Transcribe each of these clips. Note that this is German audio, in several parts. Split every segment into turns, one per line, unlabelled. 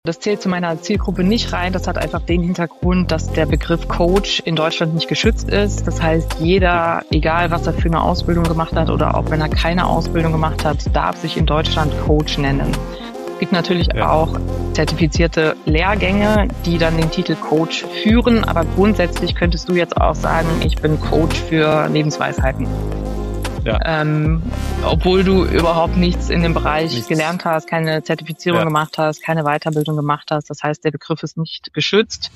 Das zählt zu meiner Zielgruppe nicht rein. Das hat einfach den Hintergrund, dass der Begriff Coach in Deutschland nicht geschützt ist. Das heißt, jeder, egal was er für eine Ausbildung gemacht hat oder auch wenn er keine Ausbildung gemacht hat, darf sich in Deutschland Coach nennen. Es gibt natürlich auch zertifizierte Lehrgänge, die dann den Titel Coach führen. Aber grundsätzlich könntest du jetzt auch sagen, ich bin Coach für Lebensweisheiten. Ja. Obwohl du überhaupt nichts in dem Bereich gelernt hast, keine Zertifizierung gemacht hast, keine Weiterbildung gemacht hast. Das heißt, der Begriff ist nicht geschützt.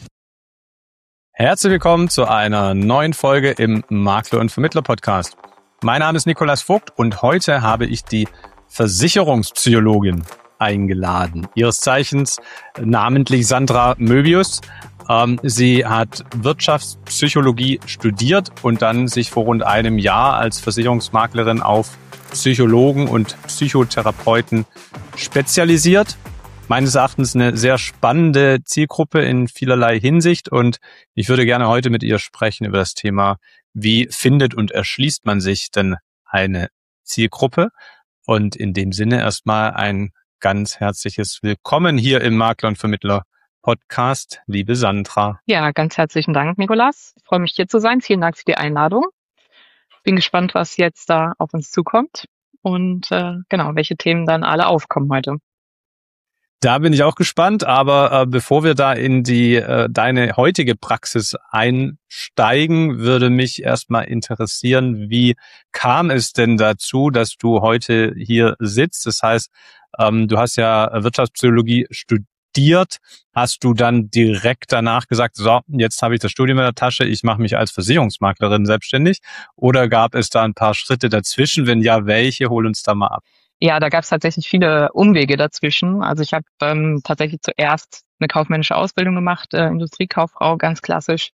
Herzlich willkommen zu einer neuen Folge im Makler- und Vermittler-Podcast. Mein Name ist Nikolas Vogt und heute habe ich die Versicherungspsychologin eingeladen. Ihres Zeichens namentlich Sandra Möbius. Sie hat Wirtschaftspsychologie studiert und dann sich vor rund einem Jahr als Versicherungsmaklerin auf Psychologen und Psychotherapeuten spezialisiert. Meines Erachtens eine sehr spannende Zielgruppe in vielerlei Hinsicht und ich würde gerne heute mit ihr sprechen über das Thema, wie findet und erschließt man sich denn eine Zielgruppe? Und in dem Sinne erstmal ein ganz herzliches Willkommen hier im Makler und Vermittler Podcast, liebe Sandra.
Ja, ganz herzlichen Dank, Nikolas. Ich freue mich, hier zu sein. Vielen Dank für die Einladung. Bin gespannt, was jetzt da auf uns zukommt und welche Themen dann alle aufkommen heute.
Da bin ich auch gespannt, aber bevor wir da in die deine heutige Praxis einsteigen, würde mich erstmal interessieren, wie kam es denn dazu, dass du heute hier sitzt? Das heißt, du hast ja Wirtschaftspsychologie studiert. Hast du dann direkt danach gesagt, so, jetzt habe ich das Studium in der Tasche, ich mache mich als Versicherungsmaklerin selbstständig? Oder gab es da ein paar Schritte dazwischen? Wenn ja, welche? Hol uns da mal ab.
Ja, da gab es tatsächlich viele Umwege dazwischen. Also ich habe tatsächlich zuerst eine kaufmännische Ausbildung gemacht, Industriekauffrau, ganz klassisch.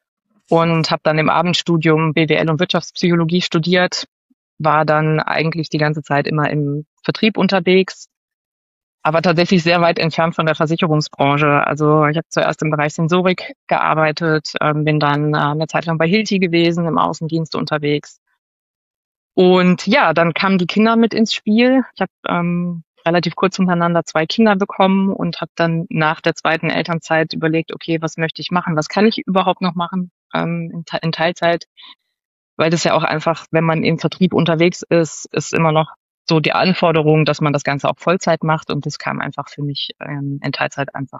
Und habe dann im Abendstudium BWL und Wirtschaftspsychologie studiert, war dann eigentlich die ganze Zeit immer im Vertrieb unterwegs, aber tatsächlich sehr weit entfernt von der Versicherungsbranche. Also ich habe zuerst im Bereich Sensorik gearbeitet, bin dann eine Zeit lang bei Hilti gewesen, im Außendienst unterwegs. Und ja, dann kamen die Kinder mit ins Spiel. Ich habe relativ kurz hintereinander 2 Kinder bekommen und habe dann nach der zweiten Elternzeit überlegt, okay, was möchte ich machen? Was kann ich überhaupt noch machen in Teilzeit? Weil das ja auch einfach, wenn man im Vertrieb unterwegs ist immer noch so die Anforderung, dass man das Ganze auch Vollzeit macht. Und das kam einfach für mich in Teilzeit einfach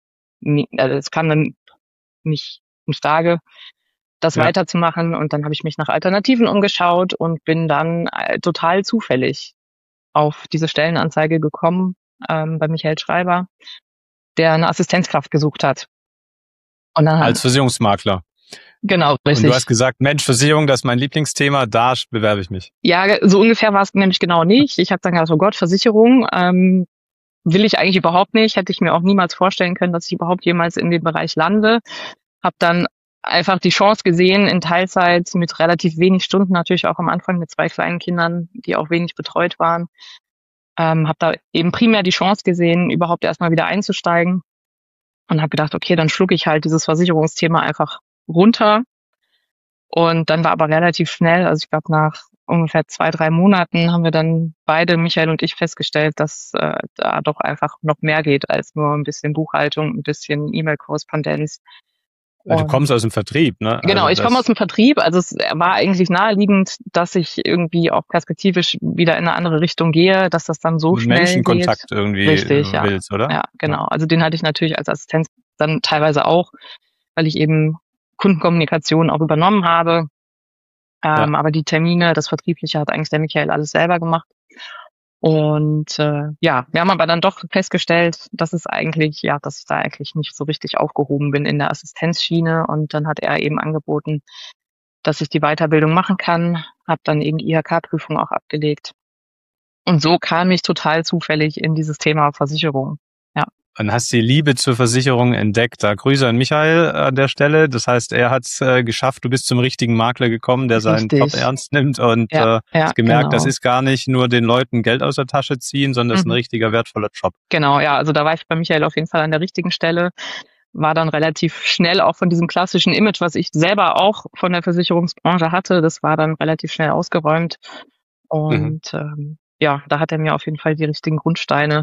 es kam dann nicht in Frage, das weiterzumachen. Und dann habe ich mich nach Alternativen umgeschaut und bin dann total zufällig auf diese Stellenanzeige gekommen bei Michael Schreiber, der eine Assistenzkraft gesucht hat.
Und dann als Versicherungsmakler.
Genau, richtig.
Und du hast gesagt, Mensch, Versicherung, das ist mein Lieblingsthema, da bewerbe ich mich.
Ja, so ungefähr war es nämlich genau nicht. Ich habe dann gedacht, oh Gott, Versicherung will ich eigentlich überhaupt nicht. Hätte ich mir auch niemals vorstellen können, dass ich überhaupt jemals in dem Bereich lande. Habe dann einfach die Chance gesehen, in Teilzeit mit relativ wenig Stunden, natürlich auch am Anfang mit 2 kleinen Kindern, die auch wenig betreut waren. Habe da eben primär die Chance gesehen, überhaupt erstmal wieder einzusteigen und habe gedacht, okay, dann schlucke ich halt dieses Versicherungsthema einfach runter. Und dann war aber relativ schnell, also ich glaube nach ungefähr 2-3 Monaten haben wir dann beide, Michael und ich, festgestellt, dass da doch einfach noch mehr geht als nur ein bisschen Buchhaltung, ein bisschen E-Mail-Korrespondenz.
Du kommst aus dem Vertrieb, ne?
Genau, ich komme aus dem Vertrieb. Also es war eigentlich naheliegend, dass ich irgendwie auch perspektivisch wieder in eine andere Richtung gehe, dass das dann so schnell
Menschenkontakt
geht.
irgendwie
Richtig,
willst, oder?
Ja, genau. Also den hatte ich natürlich als Assistenz dann teilweise auch, weil ich eben Kundenkommunikation auch übernommen habe. Aber die Termine, das Vertriebliche hat eigentlich der Michael alles selber gemacht. Und wir haben aber dann doch festgestellt, dass ich da eigentlich nicht so richtig aufgehoben bin in der Assistenzschiene. Und dann hat er eben angeboten, dass ich die Weiterbildung machen kann, habe dann eben die IHK-Prüfung auch abgelegt. Und so kam ich total zufällig in dieses Thema Versicherung. Ja.
Und hast die Liebe zur Versicherung entdeckt. Da Grüße an Michael an der Stelle. Das heißt, er hat es geschafft, du bist zum richtigen Makler gekommen, der seinen Job ernst nimmt und hast gemerkt, das ist gar nicht nur den Leuten Geld aus der Tasche ziehen, sondern das ist ein richtiger, wertvoller Job.
Genau, ja, also da war ich bei Michael auf jeden Fall an der richtigen Stelle. War dann relativ schnell auch von diesem klassischen Image, was ich selber auch von der Versicherungsbranche hatte, das war dann relativ schnell ausgeräumt. Und da hat er mir auf jeden Fall die richtigen Grundsteine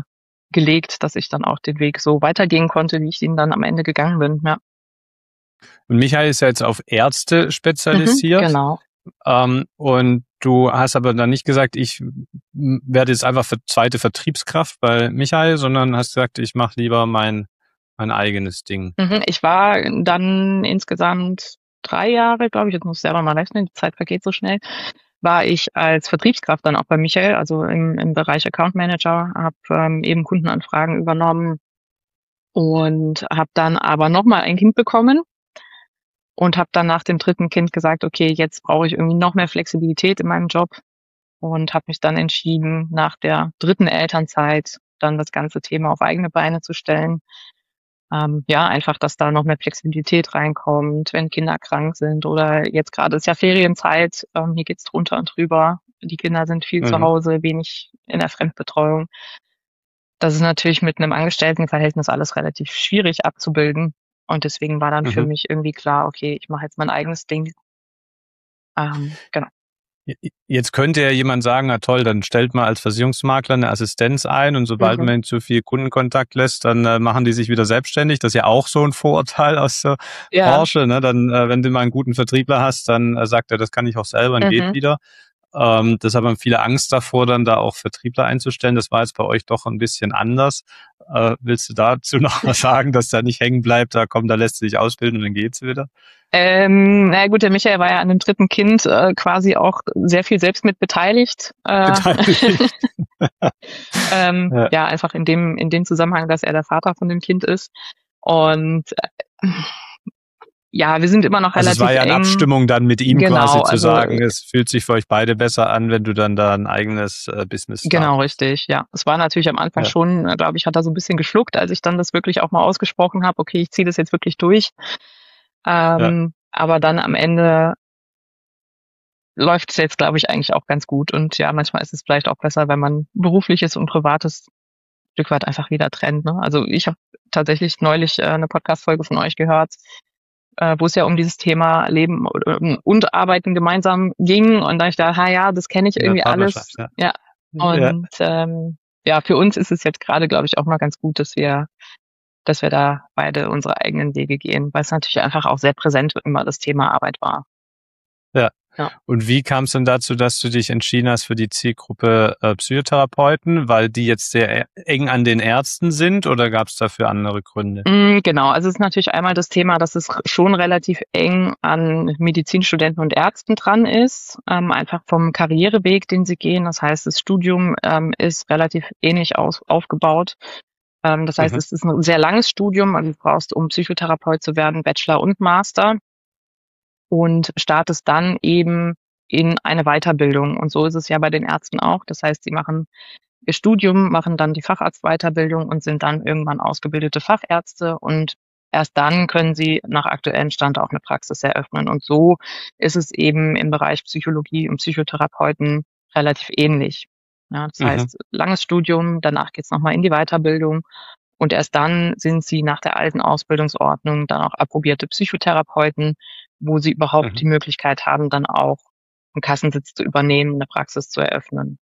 gelegt, dass ich dann auch den Weg so weitergehen konnte, wie ich ihn dann am Ende gegangen bin. Ja.
Und Michael ist ja jetzt auf Ärzte spezialisiert.
Genau.
Und du hast aber dann nicht gesagt, ich werde jetzt einfach zweite Vertriebskraft bei Michael, sondern hast gesagt, ich mache lieber mein eigenes Ding.
Ich war dann insgesamt 3 Jahre, glaube ich, jetzt muss ich selber mal rechnen, die Zeit vergeht so schnell, war ich als Vertriebskraft dann auch bei Michael, also im Bereich Account Manager, habe eben Kundenanfragen übernommen und habe dann aber nochmal ein Kind bekommen und habe dann nach dem 3. Kind gesagt, okay, jetzt brauche ich irgendwie noch mehr Flexibilität in meinem Job und habe mich dann entschieden, nach der 3. Elternzeit dann das ganze Thema auf eigene Beine zu stellen. Einfach, dass da noch mehr Flexibilität reinkommt, wenn Kinder krank sind oder jetzt gerade ist ja Ferienzeit, hier geht's drunter und drüber. Die Kinder sind viel zu Hause, wenig in der Fremdbetreuung. Das ist natürlich mit einem Angestelltenverhältnis alles relativ schwierig abzubilden. Und deswegen war dann für mich irgendwie klar, okay, ich mache jetzt mein eigenes Ding. Genau.
Jetzt könnte ja jemand sagen, na toll, dann stellt man als Versicherungsmakler eine Assistenz ein und sobald man zu viel Kundenkontakt lässt, dann machen die sich wieder selbstständig. Das ist ja auch so ein Vorurteil aus der Branche. Ne? Dann, wenn du mal einen guten Vertriebler hast, dann sagt er, das kann ich auch selber und geht wieder. Deshalb haben viele Angst davor, dann da auch Vertriebler einzustellen. Das war jetzt bei euch doch ein bisschen anders. Willst du dazu noch was sagen, dass da nicht hängen bleibt, da lässt du dich ausbilden und dann geht's wieder?
Na gut, der Michael war ja an dem 3. Kind quasi auch sehr viel selbst mit beteiligt. Einfach in dem Zusammenhang, dass er der Vater von dem Kind ist. Und wir sind immer noch relativ
es war ja eine
eng.
Abstimmung dann mit ihm quasi zu
also,
sagen, es fühlt sich für euch beide besser an, wenn du dann da ein eigenes Business startest.
Genau, richtig, ja. Es war natürlich am Anfang schon, glaube ich, hat er so ein bisschen geschluckt, als ich dann das wirklich auch mal ausgesprochen habe, okay, ich ziehe das jetzt wirklich durch. Aber dann am Ende läuft es jetzt, glaube ich, eigentlich auch ganz gut. Und ja, manchmal ist es vielleicht auch besser, wenn man Berufliches und Privates ein Stück weit einfach wieder trennt. Ne? Also ich habe tatsächlich neulich eine Podcast-Folge von euch gehört, wo es ja um dieses Thema Leben und Arbeiten gemeinsam ging. Und da ich dachte, das kenne ich irgendwie alles. Ja. Und für uns ist es jetzt gerade, glaube ich, auch mal ganz gut, dass wir da beide unsere eigenen Wege gehen, weil es natürlich einfach auch sehr präsent immer das Thema Arbeit war.
Ja. Und wie kam es denn dazu, dass du dich entschieden hast für die Zielgruppe Psychotherapeuten, weil die jetzt sehr eng an den Ärzten sind oder gab es dafür andere Gründe?
Genau, also es ist natürlich einmal das Thema, dass es schon relativ eng an Medizinstudenten und Ärzten dran ist, einfach vom Karriereweg, den sie gehen. Das heißt, das Studium ist relativ ähnlich aufgebaut. Das heißt, es ist ein sehr langes Studium, also du brauchst, um Psychotherapeut zu werden, Bachelor und Master und startest dann eben in eine Weiterbildung. Und so ist es ja bei den Ärzten auch. Das heißt, sie machen ihr Studium, machen dann die Facharztweiterbildung und sind dann irgendwann ausgebildete Fachärzte und erst dann können sie nach aktuellem Stand auch eine Praxis eröffnen. Und so ist es eben im Bereich Psychologie und Psychotherapeuten relativ ähnlich. Ja, das heißt, langes Studium, danach geht's nochmal in die Weiterbildung und erst dann sind sie nach der alten Ausbildungsordnung dann auch approbierte Psychotherapeuten, wo sie überhaupt die Möglichkeit haben, dann auch einen Kassensitz zu übernehmen, eine Praxis zu eröffnen.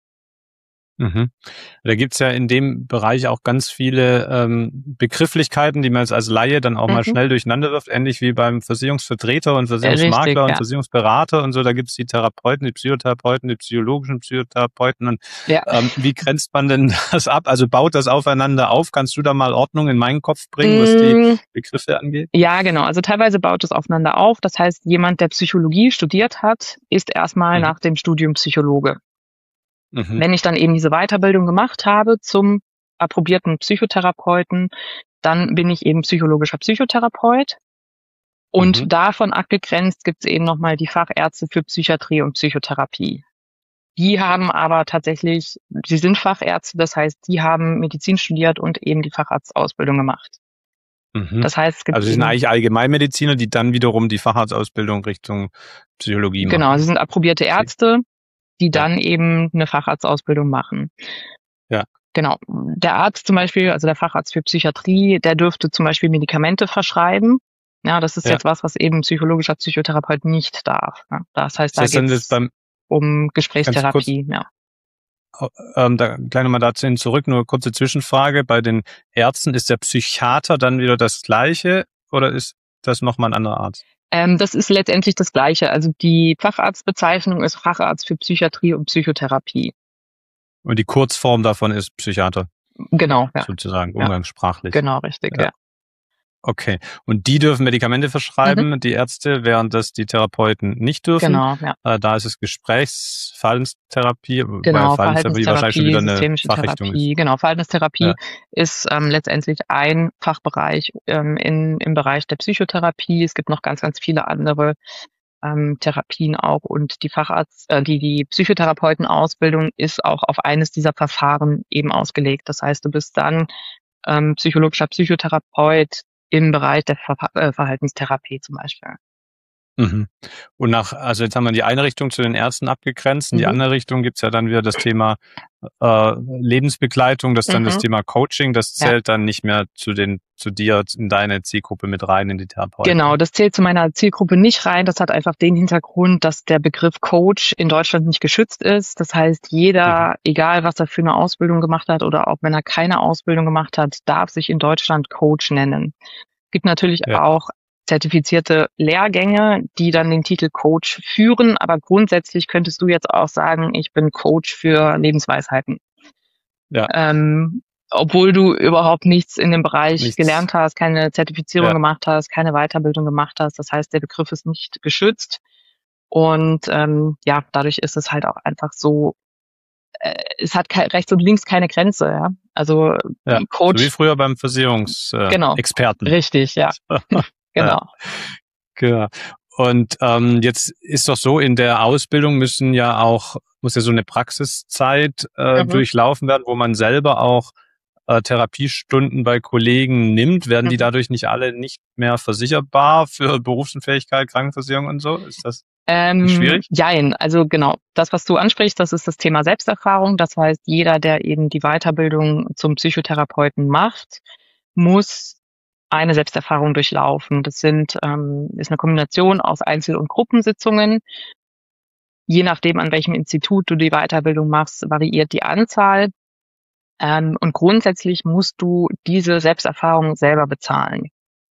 Da gibt's ja in dem Bereich auch ganz viele Begrifflichkeiten, die man jetzt als Laie dann auch mal schnell durcheinander wirft, ähnlich wie beim Versicherungsvertreter und Versicherungsmakler und Versicherungsberater und so. Da gibt's die Therapeuten, die Psychotherapeuten, die psychologischen Psychotherapeuten. Und wie grenzt man denn das ab? Also baut das aufeinander auf? Kannst du da mal Ordnung in meinen Kopf bringen, was die Begriffe angeht?
Ja, genau. Also teilweise baut es aufeinander auf. Das heißt, jemand, der Psychologie studiert hat, ist erstmal nach dem Studium Psychologe. Wenn ich dann eben diese Weiterbildung gemacht habe zum approbierten Psychotherapeuten, dann bin ich eben psychologischer Psychotherapeut. Und davon abgegrenzt gibt es eben nochmal die Fachärzte für Psychiatrie und Psychotherapie. Die haben aber tatsächlich, sie sind Fachärzte, das heißt, die haben Medizin studiert und eben die Facharztausbildung gemacht. Das heißt, es gibt
also sie sind eigentlich Allgemeinmediziner, die dann wiederum die Facharztausbildung Richtung Psychologie machen.
Genau, sie sind approbierte Ärzte, die dann eben eine Facharztausbildung machen.
Ja.
Genau. Der Arzt zum Beispiel, also der Facharzt für Psychiatrie, der dürfte zum Beispiel Medikamente verschreiben. Ja, das ist jetzt was eben psychologischer Psychotherapeut nicht darf. Ja, das heißt, da geht es um Gesprächstherapie.
Da gleich nochmal dazu hin zurück, nur kurze Zwischenfrage. Bei den Ärzten ist der Psychiater dann wieder das Gleiche oder ist das nochmal ein anderer Arzt?
Das ist letztendlich das Gleiche. Also die Facharztbezeichnung ist Facharzt für Psychiatrie und Psychotherapie.
Und die Kurzform davon ist Psychiater,
Genau, ja.
sozusagen,
Ja.
umgangssprachlich.
Genau, richtig, ja.
Okay. Und die dürfen Medikamente verschreiben, die Ärzte, während das die Therapeuten nicht dürfen.
Genau, ja.
Da ist es Verhaltenstherapie,
Genau,
weil Verhaltenstherapie wahrscheinlich schon wieder eine
systemische
Fachrichtung
Therapie.
ist.
Genau, Verhaltenstherapie ist letztendlich ein Fachbereich im Bereich der Psychotherapie. Es gibt noch ganz, ganz viele andere Therapien auch und die Psychotherapeutenausbildung ist auch auf eines dieser Verfahren eben ausgelegt. Das heißt, du bist dann psychologischer Psychotherapeut im Bereich der Verhaltenstherapie zum Beispiel.
Mhm. Und also jetzt haben wir die eine Richtung zu den Ärzten abgegrenzt, in die andere Richtung gibt's ja dann wieder das Thema Lebensbegleitung, das ist dann das Thema Coaching, das zählt dann nicht mehr zu dir, in deine Zielgruppe mit rein, in die Therapeuten.
Genau, das zählt zu meiner Zielgruppe nicht rein. Das hat einfach den Hintergrund, dass der Begriff Coach in Deutschland nicht geschützt ist. Das heißt, jeder, egal was er für eine Ausbildung gemacht hat oder auch wenn er keine Ausbildung gemacht hat, darf sich in Deutschland Coach nennen. Es gibt natürlich auch zertifizierte Lehrgänge, die dann den Titel Coach führen, aber grundsätzlich könntest du jetzt auch sagen, ich bin Coach für Lebensweisheiten. Ja. Obwohl du überhaupt nichts in dem Bereich gelernt hast, keine Zertifizierung gemacht hast, keine Weiterbildung gemacht hast. Das heißt, der Begriff ist nicht geschützt. Und dadurch ist es halt auch einfach so, es hat rechts und links keine Grenze. Ja? Also Coach.
So wie früher beim Versicherungsexperten.
Genau, richtig, ja. Genau.
Genau. Und jetzt ist doch so, in der Ausbildung muss ja so eine Praxiszeit durchlaufen werden, wo man selber auch Therapiestunden bei Kollegen nimmt. Werden die dadurch nicht alle nicht mehr versicherbar für Berufsunfähigkeit, Krankenversicherung und so? Ist das schwierig?
Jein, also genau. Das, was du ansprichst, das ist das Thema Selbsterfahrung. Das heißt, jeder, der eben die Weiterbildung zum Psychotherapeuten macht, muss eine Selbsterfahrung durchlaufen. Das ist eine Kombination aus Einzel- und Gruppensitzungen. Je nachdem, an welchem Institut du die Weiterbildung machst, variiert die Anzahl. Und grundsätzlich musst du diese Selbsterfahrung selber bezahlen.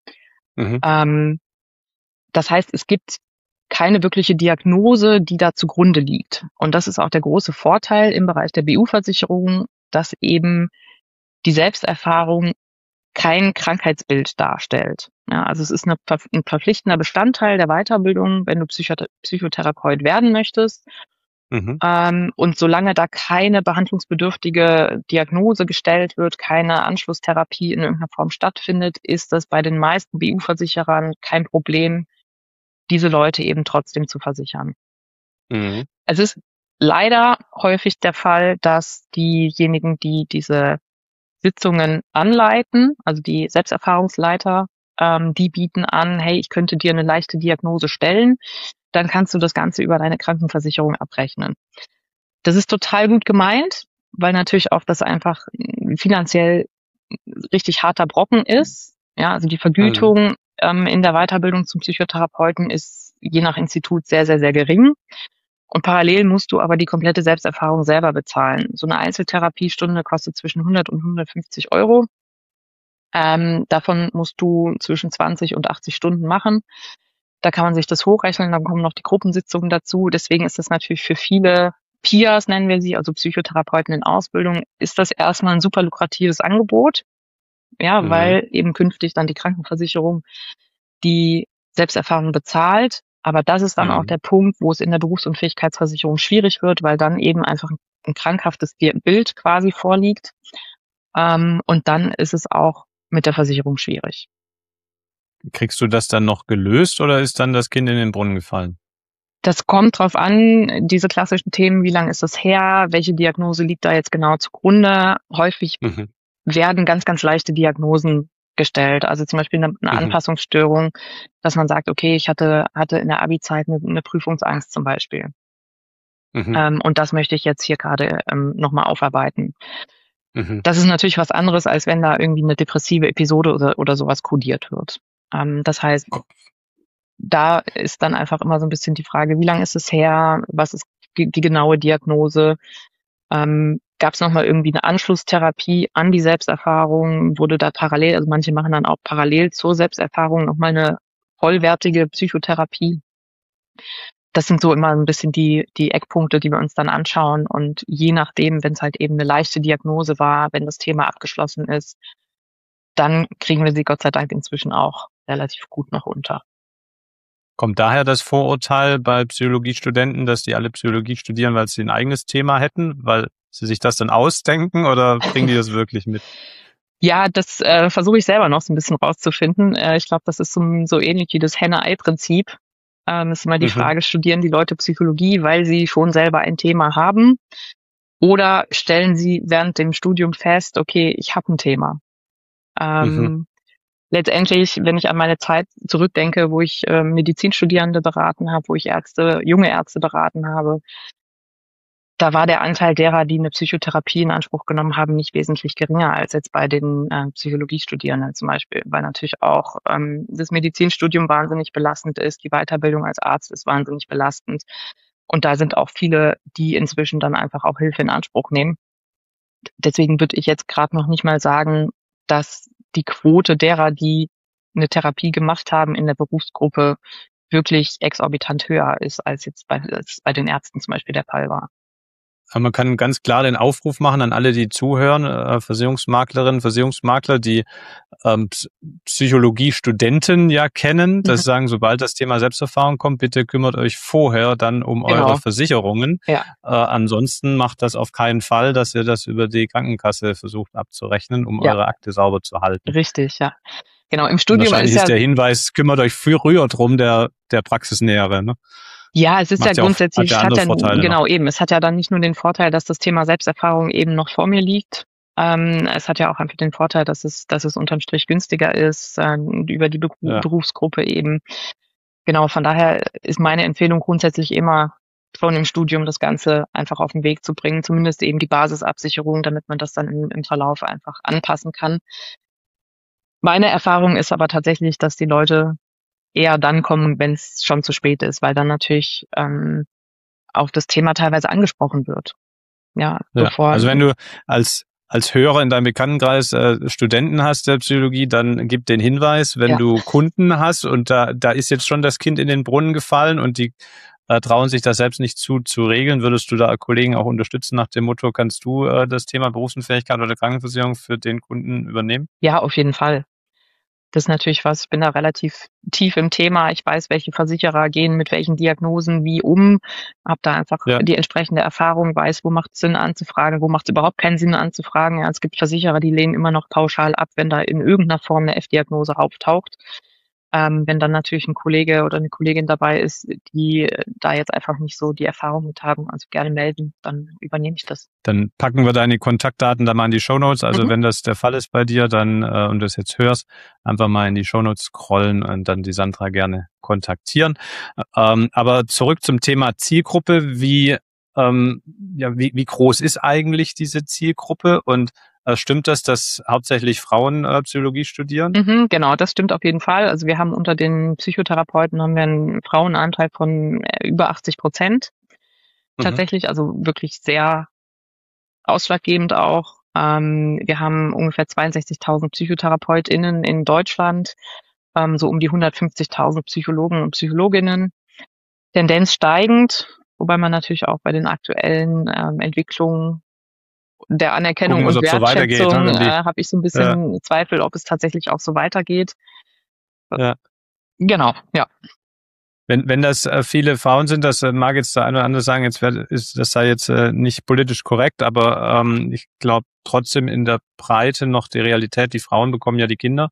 Das heißt, es gibt keine wirkliche Diagnose, die da zugrunde liegt. Und das ist auch der große Vorteil im Bereich der BU-Versicherung, dass eben die Selbsterfahrung kein Krankheitsbild darstellt. Ja, also es ist ein verpflichtender Bestandteil der Weiterbildung, wenn du Psychotherapeut werden möchtest. Und solange da keine behandlungsbedürftige Diagnose gestellt wird, keine Anschlusstherapie in irgendeiner Form stattfindet, ist das bei den meisten BU-Versicherern kein Problem, diese Leute eben trotzdem zu versichern. Es ist leider häufig der Fall, dass diejenigen, die diese Sitzungen anleiten, also die Selbsterfahrungsleiter, die bieten an, hey, ich könnte dir eine leichte Diagnose stellen, dann kannst du das Ganze über deine Krankenversicherung abrechnen. Das ist total gut gemeint, weil natürlich auch das einfach finanziell richtig harter Brocken ist. Ja, also die Vergütung in der Weiterbildung zum Psychotherapeuten ist je nach Institut sehr, sehr, sehr gering. Und parallel musst du aber die komplette Selbsterfahrung selber bezahlen. So eine Einzeltherapiestunde kostet zwischen 100 und 150 Euro. Davon musst du zwischen 20 und 80 Stunden machen. Da kann man sich das hochrechnen, dann kommen noch die Gruppensitzungen dazu. Deswegen ist das natürlich für viele PIAs, nennen wir sie, also Psychotherapeuten in Ausbildung, ist das erstmal ein super lukratives Angebot. Ja, weil eben künftig dann die Krankenversicherung die Selbsterfahrung bezahlt. Aber das ist dann auch der Punkt, wo es in der Berufsunfähigkeitsversicherung schwierig wird, weil dann eben einfach ein krankhaftes Bild quasi vorliegt. Und dann ist es auch mit der Versicherung schwierig.
Kriegst du das dann noch gelöst oder ist dann das Kind in den Brunnen gefallen?
Das kommt drauf an, diese klassischen Themen, wie lange ist das her, welche Diagnose liegt da jetzt genau zugrunde. Häufig werden ganz, ganz leichte Diagnosen gestellt. Also zum Beispiel eine Anpassungsstörung, dass man sagt, okay, ich hatte in der Abi-Zeit eine Prüfungsangst zum Beispiel. Und das möchte ich jetzt hier gerade nochmal aufarbeiten. Das ist natürlich was anderes, als wenn da irgendwie eine depressive Episode oder sowas kodiert wird. Das heißt, da ist dann einfach immer so ein bisschen die Frage, wie lange ist es her, was ist die genaue Diagnose, Gab es nochmal irgendwie eine Anschlusstherapie an die Selbsterfahrung? Wurde da parallel, also manche machen dann auch parallel zur Selbsterfahrung nochmal eine vollwertige Psychotherapie? Das sind so immer ein bisschen die Eckpunkte, die wir uns dann anschauen. Und je nachdem, wenn es halt eben eine leichte Diagnose war, wenn das Thema abgeschlossen ist, dann kriegen wir sie Gott sei Dank inzwischen auch relativ gut noch unter.
Kommt daher das Vorurteil bei Psychologiestudenten, dass die alle Psychologie studieren, weil sie ein eigenes Thema hätten, weil sie sich das dann ausdenken, oder bringen die das wirklich mit?
Ja, das versuche ich selber noch so ein bisschen rauszufinden. Ich glaube, das ist so ähnlich wie das Henne-Ei-Prinzip. Ist immer die Frage, studieren die Leute Psychologie, weil sie schon selber ein Thema haben? Oder stellen sie während dem Studium fest, okay, ich habe ein Thema? Letztendlich, wenn ich an meine Zeit zurückdenke, wo ich Medizinstudierende beraten habe, wo ich junge Ärzte beraten habe, da war der Anteil derer, die eine Psychotherapie in Anspruch genommen haben, nicht wesentlich geringer als jetzt bei den Psychologiestudierenden zum Beispiel, weil natürlich auch das Medizinstudium wahnsinnig belastend ist, die Weiterbildung als Arzt ist wahnsinnig belastend. Und da sind auch viele, die inzwischen dann einfach auch Hilfe in Anspruch nehmen. Deswegen würde ich jetzt gerade noch nicht mal sagen, dass die Quote derer, die eine Therapie gemacht haben in der Berufsgruppe, wirklich exorbitant höher ist, als jetzt bei den Ärzten zum Beispiel der Fall war.
Aber man kann ganz klar den Aufruf machen an alle, die zuhören, Versicherungsmaklerinnen, Versicherungsmakler, die Psychologiestudenten ja kennen, dass sagen, sobald das Thema Selbsterfahrung kommt, bitte kümmert euch vorher dann um eure Versicherungen.
Ja.
Ansonsten macht das auf keinen Fall, dass ihr das über die Krankenkasse versucht abzurechnen, um eure Akte sauber zu halten.
Richtig, ja. Genau, im Studium
wahrscheinlich ist der Hinweis, kümmert euch früher drum, der Praxisnähere, ne?
Ja, es ist ja grundsätzlich, es hat ja dann nicht nur den Vorteil, dass das Thema Selbsterfahrung eben noch vor mir liegt. Es hat ja auch einfach den Vorteil, dass es unterm Strich günstiger ist, über die Berufsgruppe eben. Genau, von daher ist meine Empfehlung grundsätzlich immer, schon im Studium das Ganze einfach auf den Weg zu bringen, zumindest eben die Basisabsicherung, damit man das dann im Verlauf einfach anpassen kann. Meine Erfahrung ist aber tatsächlich, dass die Leute eher dann kommen, wenn es schon zu spät ist, weil dann natürlich auch das Thema teilweise angesprochen wird. Bevor.
Also wenn du als Hörer in deinem Bekanntenkreis Studenten hast der Psychologie, dann gib den Hinweis, wenn du Kunden hast und da ist jetzt schon das Kind in den Brunnen gefallen und die trauen sich das selbst nicht zu regeln, würdest du da Kollegen auch unterstützen nach dem Motto, kannst du das Thema Berufsunfähigkeit oder Krankenversicherung für den Kunden übernehmen?
Ja, auf jeden Fall. Das ist natürlich was, ich bin da relativ tief im Thema. Ich weiß, welche Versicherer gehen mit welchen Diagnosen wie um, habe da einfach die entsprechende Erfahrung, weiß, wo macht es Sinn anzufragen, wo macht es überhaupt keinen Sinn anzufragen. Ja, es gibt Versicherer, die lehnen immer noch pauschal ab, wenn da in irgendeiner Form eine F-Diagnose auftaucht. Wenn dann natürlich ein Kollege oder eine Kollegin dabei ist, die da jetzt einfach nicht so die Erfahrung mit haben, also gerne melden, dann übernehme ich das.
Dann packen wir deine Kontaktdaten da mal in die Shownotes. Also wenn das der Fall ist bei dir, dann und du das jetzt hörst, einfach mal in die Shownotes scrollen und dann die Sandra gerne kontaktieren. Aber zurück zum Thema Zielgruppe. Wie groß ist eigentlich diese Zielgruppe und stimmt das, dass hauptsächlich Frauen Psychologie studieren?
Genau, das stimmt auf jeden Fall. Also wir haben unter den Psychotherapeuten einen Frauenanteil von über 80%. Tatsächlich, also wirklich sehr ausschlaggebend auch. Wir haben ungefähr 62.000 PsychotherapeutInnen in Deutschland, so um die 150.000 Psychologen und Psychologinnen. Tendenz steigend, wobei man natürlich auch bei den aktuellen Entwicklungen der Anerkennung und Wertschätzung habe ich so ein bisschen Zweifel, ob es tatsächlich auch so weitergeht.
Ja.
Genau, ja.
Wenn das viele Frauen sind, das mag jetzt der eine oder andere sagen, das sei jetzt nicht politisch korrekt, aber ich glaube trotzdem in der Breite noch die Realität, die Frauen bekommen ja die Kinder.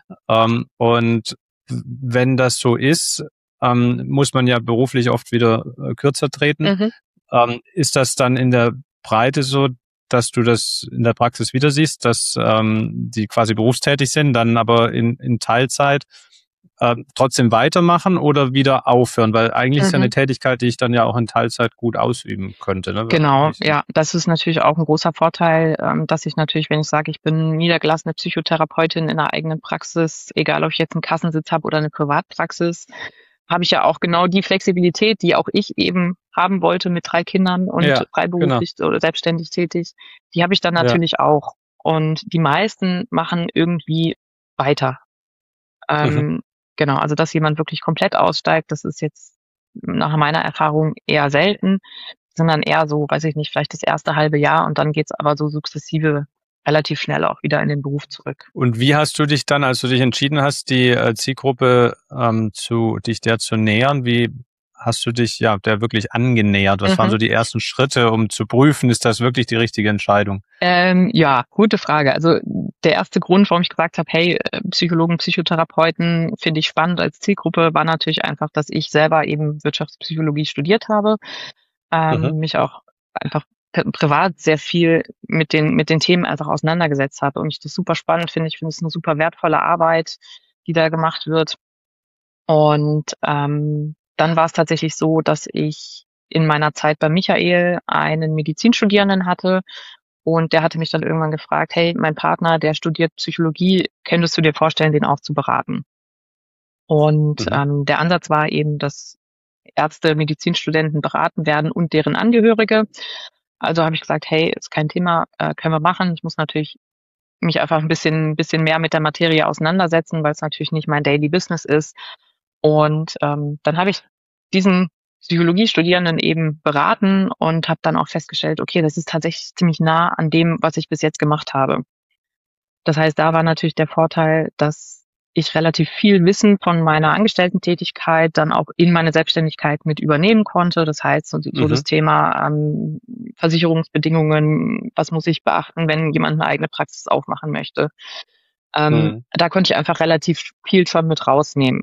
Und wenn das so ist, muss man ja beruflich oft wieder kürzer treten. Ist das dann in der Breite so, dass du das in der Praxis wieder siehst, dass die quasi berufstätig sind, dann aber in Teilzeit trotzdem weitermachen oder wieder aufhören? Weil eigentlich ist ja eine Tätigkeit, die ich dann ja auch in Teilzeit gut ausüben könnte. Ne?
Genau, ja. Das ist natürlich auch ein großer Vorteil, dass ich natürlich, wenn ich sage, ich bin niedergelassene Psychotherapeutin in einer eigenen Praxis, egal ob ich jetzt einen Kassensitz habe oder eine Privatpraxis, habe ich ja auch genau die Flexibilität, die auch ich eben haben wollte mit 3 Kindern und
Ja, genau.
freiberuflich oder selbstständig tätig, die habe ich dann
Ja.
natürlich auch. Und die meisten machen irgendwie weiter.
Mhm.
Genau, also dass jemand wirklich komplett aussteigt, das ist jetzt nach meiner Erfahrung eher selten, sondern eher so, weiß ich nicht, vielleicht das erste halbe Jahr und dann geht's aber so sukzessive relativ schnell auch wieder in den Beruf zurück.
Und wie hast du dich dann, als du dich entschieden hast, die Zielgruppe dich der zu nähern, wie hast du dich der wirklich angenähert? Was waren
Mhm.
so die ersten Schritte, um zu prüfen, ist das wirklich die richtige Entscheidung?
Ja, gute Frage. Also der erste Grund, warum ich gesagt habe, hey, Psychologen, Psychotherapeuten finde ich spannend als Zielgruppe, war natürlich einfach, dass ich selber eben Wirtschaftspsychologie studiert habe,
Mhm.
mich auch einfach privat sehr viel mit den Themen einfach auseinandergesetzt habe und ich das super spannend finde. Ich finde es eine super wertvolle Arbeit, die da gemacht wird. Und dann war es tatsächlich so, dass ich in meiner Zeit bei Michael einen Medizinstudierenden hatte und der hatte mich dann irgendwann gefragt, hey, mein Partner, der studiert Psychologie, könntest du dir vorstellen, den auch zu beraten? Und
Mhm.
der Ansatz war eben, dass Ärzte Medizinstudenten beraten werden und deren Angehörige. Also habe ich gesagt, hey, ist kein Thema, können wir machen. Ich muss natürlich mich einfach ein bisschen mehr mit der Materie auseinandersetzen, weil es natürlich nicht mein Daily Business ist. Und dann habe ich diesen Psychologiestudierenden eben beraten und habe dann auch festgestellt, okay, das ist tatsächlich ziemlich nah an dem, was ich bis jetzt gemacht habe. Das heißt, da war natürlich der Vorteil, dass ich relativ viel Wissen von meiner Angestellten-Tätigkeit dann auch in meine Selbstständigkeit mit übernehmen konnte. Das heißt, so
Mhm.
das Thema Versicherungsbedingungen, was muss ich beachten, wenn jemand eine eigene Praxis aufmachen möchte.
Mhm.
Da konnte ich einfach relativ viel schon mit rausnehmen.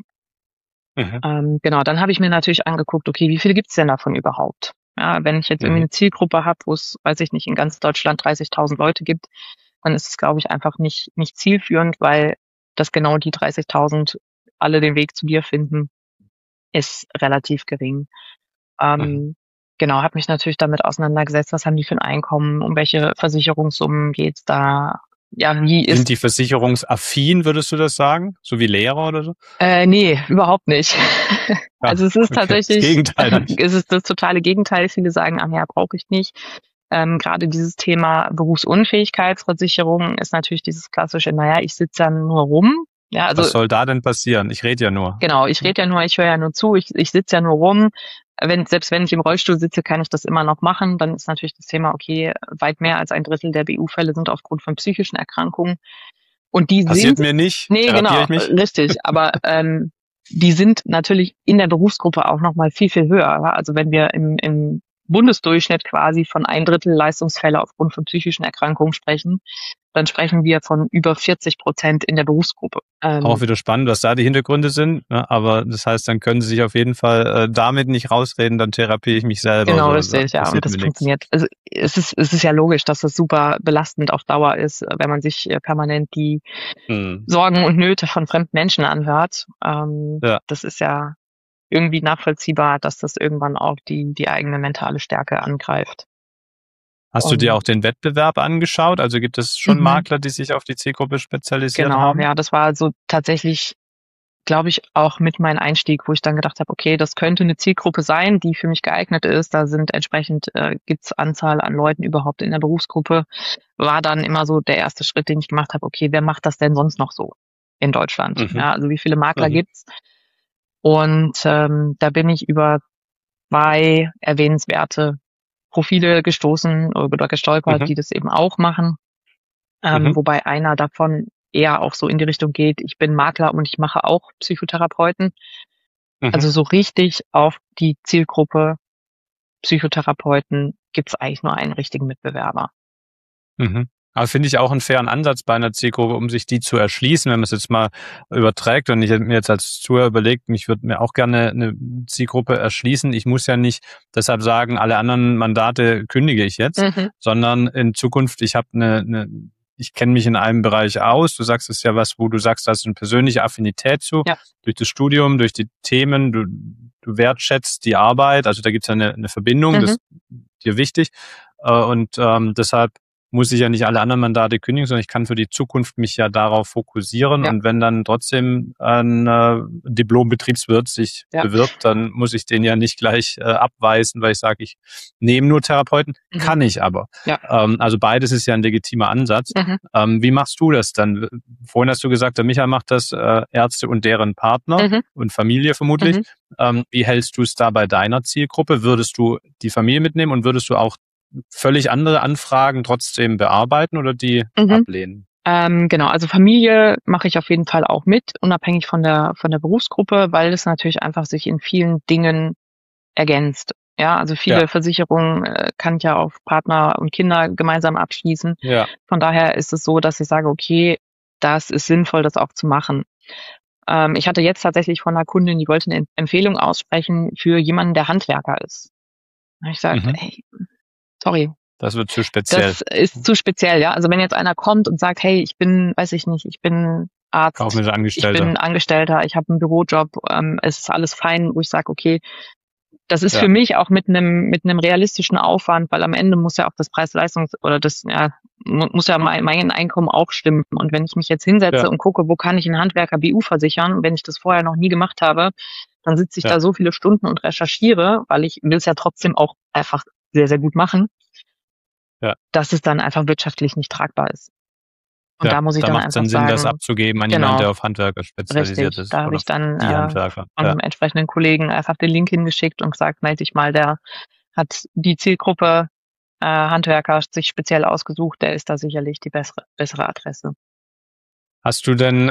Mhm.
Genau, dann habe ich mir natürlich angeguckt, okay, wie viele gibt's denn davon überhaupt? Ja, wenn ich jetzt irgendwie
Mhm.
eine Zielgruppe habe, wo es, weiß ich nicht, in ganz Deutschland 30.000 Leute gibt, dann ist es, glaube ich, einfach nicht zielführend, weil dass genau die 30.000 alle den Weg zu dir finden, ist relativ gering.
Mhm.
Genau, habe mich natürlich damit auseinandergesetzt, was haben die für ein Einkommen, um welche Versicherungssummen geht's da? Ja, wie
Sind
ist
die versicherungsaffin, würdest du das sagen? So wie Lehrer oder so?
ne, überhaupt nicht.
Ja,
Also, es ist
okay. Das
tatsächlich
Gegenteil nicht.
es ist das totale Gegenteil. Viele sagen: „Ach ja, brauche ich nicht.“ Grade dieses Thema Berufsunfähigkeitsversicherung ist natürlich dieses klassische: „Na ja, ich sitze ja nur rum.“ Ja,
Was
also
soll da denn passieren? Ich rede ja nur.
genau, ich rede ja nur, ich höre ja nur zu, ich sitze ja nur rum. Selbst wenn ich im Rollstuhl sitze, kann ich das immer noch machen. Dann ist natürlich das Thema, okay, weit mehr als 1/3 der BU-Fälle sind aufgrund von psychischen Erkrankungen. Und die
Passiert
sind
mir nicht,
ne,
therapiere
genau,
ich mich.
richtig. Aber, die sind natürlich in der Berufsgruppe auch noch mal viel, viel höher, ja? Also, wenn wir im Bundesdurchschnitt quasi von 1/3 Leistungsfälle aufgrund von psychischen Erkrankungen sprechen, dann sprechen wir von über 40% in der Berufsgruppe.
Auch wieder spannend, was da die Hintergründe sind, ne? Aber das heißt, dann können sie sich auf jeden Fall damit nicht rausreden, dann therapiere ich mich selber,
Genau,
so
richtig, ja. Und
passiert
das
mir nichts.
funktioniert. Also es ist ja logisch, dass das super belastend auf Dauer ist, wenn man sich permanent die
Mhm.
Sorgen und Nöte von fremden Menschen anhört.
Ja.
Das ist ja irgendwie nachvollziehbar, dass das irgendwann auch die eigene mentale Stärke angreift.
Hast du dir
Und
auch den Wettbewerb angeschaut? Also gibt es schon
mhm,
Makler, die sich auf die Zielgruppe spezialisiert
genau,
haben?
ja, das war so tatsächlich, glaube ich, auch mit mein Einstieg, wo ich dann gedacht habe, okay, das könnte eine Zielgruppe sein, die für mich geeignet ist. Da sind entsprechend gibt's Anzahl an Leuten überhaupt in der Berufsgruppe. War dann immer so der erste Schritt, den ich gemacht habe, okay, wer macht das denn sonst noch so in Deutschland?
Mhm.
Ja, also wie viele Makler
Mhm.
gibt's? Und da bin ich über 2 erwähnenswerte Profile gestoßen oder gestolpert,
Mhm.
die das eben auch machen.
Mhm.
Wobei einer davon eher auch so in die Richtung geht, ich bin Makler und ich mache auch Psychotherapeuten.
Mhm.
Also so richtig auf die Zielgruppe Psychotherapeuten gibt's eigentlich nur einen richtigen Mitbewerber.
Mhm. Aber finde ich auch einen fairen Ansatz bei einer Zielgruppe, um sich die zu erschließen, wenn man es jetzt mal überträgt. Und ich hätte mir jetzt als Zuhörer überlegt, ich würde mir auch gerne eine Zielgruppe erschließen. Ich muss ja nicht deshalb sagen, alle anderen Mandate kündige ich jetzt,
Mhm,
sondern in Zukunft, ich habe ich kenne mich in einem Bereich aus. Du sagst es ja was, wo du sagst, da hast du eine persönliche Affinität zu,
ja.
durch das Studium, durch die Themen, du wertschätzt die Arbeit, also da gibt es ja eine Verbindung, das
Mhm,
ist dir wichtig. Und deshalb muss ich ja nicht alle anderen Mandate kündigen, sondern ich kann für die Zukunft mich ja darauf fokussieren.
Ja.
Und wenn dann trotzdem ein Diplom-Betriebswirt sich bewirbt, dann muss ich den ja nicht gleich abweisen, weil ich sage, ich nehme nur Therapeuten. Kann ich aber.
Ja.
Also beides ist ja ein legitimer Ansatz. Wie machst du das dann? Vorhin hast du gesagt, der Michael macht das Ärzte und deren Partner und Familie vermutlich. Wie hältst du es da bei deiner Zielgruppe? Würdest du die Familie mitnehmen und würdest du auch völlig andere Anfragen trotzdem bearbeiten oder die ablehnen?
Genau, also Familie mache ich auf jeden Fall auch mit, unabhängig von der Berufsgruppe, weil es natürlich einfach sich in vielen Dingen ergänzt. Ja, also viele Versicherungen kann ich ja auf Partner und Kinder gemeinsam abschließen.
Ja.
Von daher ist es so, dass ich sage, okay, das ist sinnvoll, das auch zu machen. Ich hatte jetzt tatsächlich von einer Kundin, die wollte eine Empfehlung aussprechen für jemanden, der Handwerker ist. Da habe ich gesagt, hey, sorry.
Das wird zu speziell.
Das ist zu speziell, ja. Also wenn jetzt einer kommt und sagt, hey, ich bin Arzt, ich bin Angestellter, ich habe einen Bürojob, es ist alles fein, wo ich sage, okay, das ist für mich auch mit einem realistischen Aufwand, weil am Ende muss ja auch das Preis-Leistungs- oder muss ja mein Einkommen auch stimmen. Und wenn ich mich jetzt hinsetze und gucke, wo kann ich einen Handwerker BU versichern, wenn ich das vorher noch nie gemacht habe, dann sitze ich da so viele Stunden und recherchiere, weil ich will es ja trotzdem auch einfach sehr, sehr gut machen, dass es dann einfach wirtschaftlich nicht tragbar ist. Und da muss ich dann einfach sagen,
Sinn, das abzugeben an jemanden, der auf Handwerker spezialisiert ist.
Da habe ich dann
von
einem entsprechenden Kollegen einfach den Link hingeschickt und gesagt, melde dich mal, der hat die Zielgruppe Handwerker sich speziell ausgesucht, der ist da sicherlich die bessere Adresse.
Hast du denn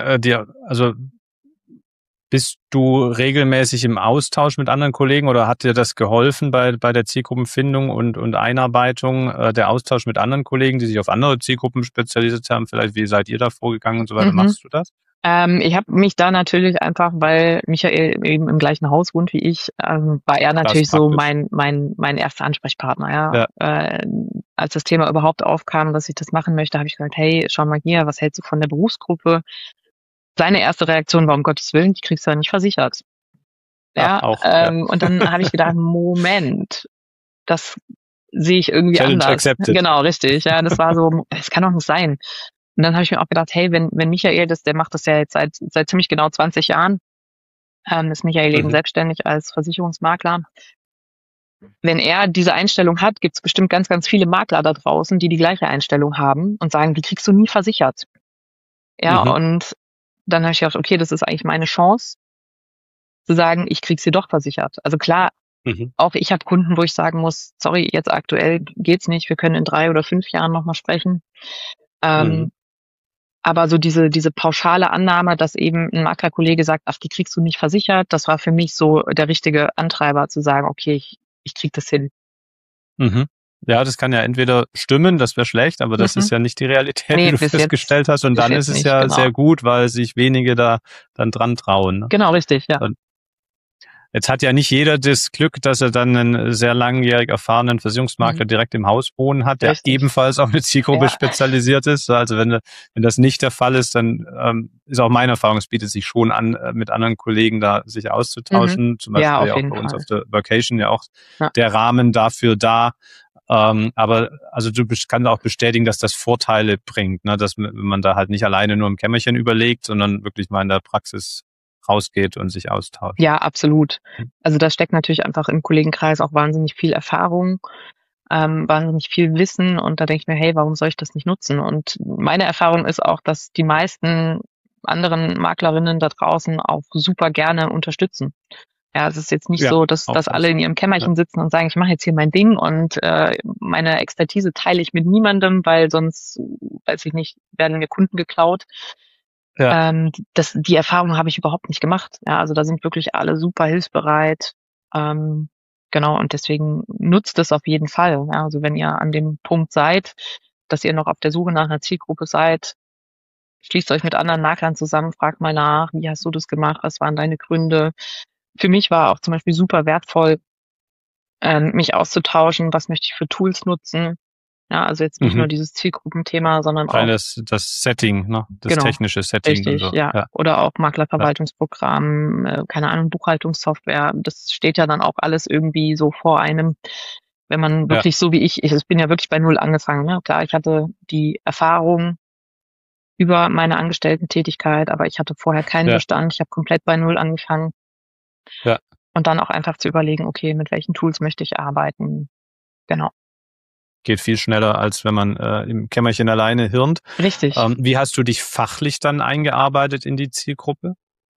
bist du regelmäßig im Austausch mit anderen Kollegen oder hat dir das geholfen bei der Zielgruppenfindung und Einarbeitung, der Austausch mit anderen Kollegen, die sich auf andere Zielgruppen spezialisiert haben? Vielleicht, wie seid ihr da vorgegangen und so weiter? Machst du das?
Ich habe mich da natürlich einfach, weil Michael eben im gleichen Haus wohnt wie ich, war er natürlich so mein erster Ansprechpartner. Als das Thema überhaupt aufkam, dass ich das machen möchte, habe ich gesagt, hey, schau mal hier, was hältst du von der Berufsgruppe? Seine erste Reaktion war, um Gottes Willen, ich krieg's ja nicht versichert. Und dann habe ich gedacht, Moment, das sehe ich irgendwie
Challenge
anders.
Accepted.
Genau, richtig. Ja, das war so, das kann doch nicht sein. Und dann habe ich mir auch gedacht, hey, wenn Michael der macht das ja jetzt seit ziemlich genau 20 Jahren, ist Michael eben selbstständig als Versicherungsmakler. Wenn er diese Einstellung hat, gibt es bestimmt ganz, ganz viele Makler da draußen, die gleiche Einstellung haben und sagen, die kriegst du nie versichert. Und dann habe ich gedacht, okay, das ist eigentlich meine Chance, zu sagen, ich krieg sie doch versichert. Also klar, auch ich habe Kunden, wo ich sagen muss, sorry, jetzt aktuell geht's nicht, wir können in 3 oder 5 Jahren nochmal sprechen. Aber so diese pauschale Annahme, dass eben ein Maklerkollege sagt, ach, die kriegst du nicht versichert, das war für mich so der richtige Antreiber zu sagen, okay, ich krieg das hin.
Ja, das kann ja entweder stimmen, das wäre schlecht, aber das ist ja nicht die Realität, die du festgestellt hast. Und dann ist es ja sehr gut, weil sich wenige da dann dran trauen. Ne?
Genau, richtig, ja.
Und jetzt hat ja nicht jeder das Glück, dass er dann einen sehr langjährig erfahrenen Versicherungsmakler direkt im Haus wohnen hat, der ebenfalls auf eine Zielgruppe spezialisiert ist. Also wenn das nicht der Fall ist, dann ist auch meine Erfahrung, es bietet sich schon an, mit anderen Kollegen da sich auszutauschen. Zum Beispiel auch bei uns auf der Vacation ja auch der Rahmen dafür da. Aber also du kannst auch bestätigen, dass das Vorteile bringt, ne? Dass man da halt nicht alleine nur im Kämmerchen überlegt, sondern wirklich mal in der Praxis rausgeht und sich austauscht.
Ja, absolut. Also da steckt natürlich einfach im Kollegenkreis auch wahnsinnig viel Erfahrung, wahnsinnig viel Wissen und da denke ich mir, hey, warum soll ich das nicht nutzen? Und meine Erfahrung ist auch, dass die meisten anderen Maklerinnen da draußen auch super gerne unterstützen. Ja, es ist jetzt nicht so, dass alle in ihrem Kämmerchen sitzen und sagen, ich mache jetzt hier mein Ding und meine Expertise teile ich mit niemandem, weil sonst, weiß ich nicht, werden mir Kunden geklaut. Die Erfahrung habe ich überhaupt nicht gemacht. Ja, also da sind wirklich alle super hilfsbereit. Genau, und deswegen nutzt es auf jeden Fall. Ja, also wenn ihr an dem Punkt seid, dass ihr noch auf der Suche nach einer Zielgruppe seid, schließt euch mit anderen Maklern zusammen, fragt mal nach, wie hast du das gemacht, was waren deine Gründe? Für mich war auch zum Beispiel super wertvoll, mich auszutauschen, was möchte ich für Tools nutzen. Ja, also jetzt nicht nur dieses Zielgruppenthema, sondern auch
das Setting, ne? Das technische Setting.
Richtig, und so. Ja. Oder auch Maklerverwaltungsprogramm, keine Ahnung, Buchhaltungssoftware. Das steht ja dann auch alles irgendwie so vor einem. Wenn man wirklich so wie ich bin ja wirklich bei Null angefangen. Ne? Klar, ich hatte die Erfahrung über meine Angestellten-Tätigkeit, aber ich hatte vorher keinen Bestand. Ich habe komplett bei Null angefangen.
Ja.
Und dann auch einfach zu überlegen, okay, mit welchen Tools möchte ich arbeiten. Genau.
Geht viel schneller, als wenn man im Kämmerchen alleine hirnt.
Richtig.
Wie hast du dich fachlich dann eingearbeitet in die Zielgruppe?